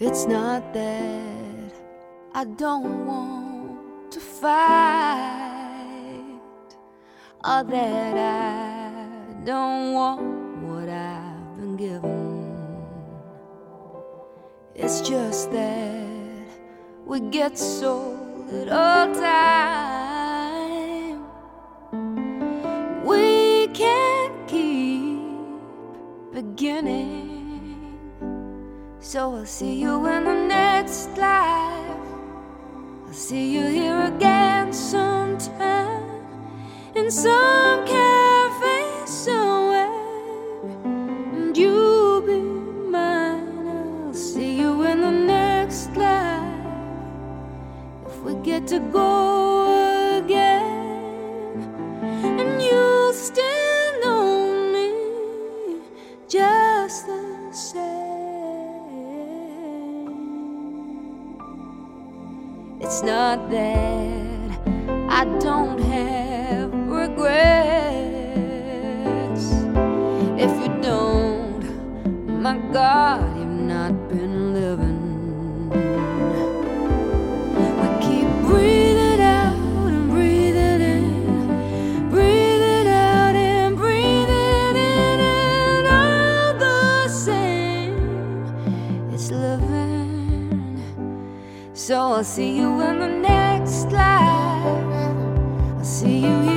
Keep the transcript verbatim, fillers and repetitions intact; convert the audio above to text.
It's not that I don't want to fight, or that I don't want what I've been given. It's just that we get so little time. We can't keep beginning. So I'll see you in the next life. I'll see you here again sometime, in some cafe somewhere, and you'll be mine. I'll see you in the next life, if we get to go again, and you'll still know me just the same. It's not that I don't have regrets. If you don't, my God, you've not been living. We keep breathing out and breathing in, breathing out and breathing in, and all the same, it's living. So I'll see you in the next life. I'll see you here.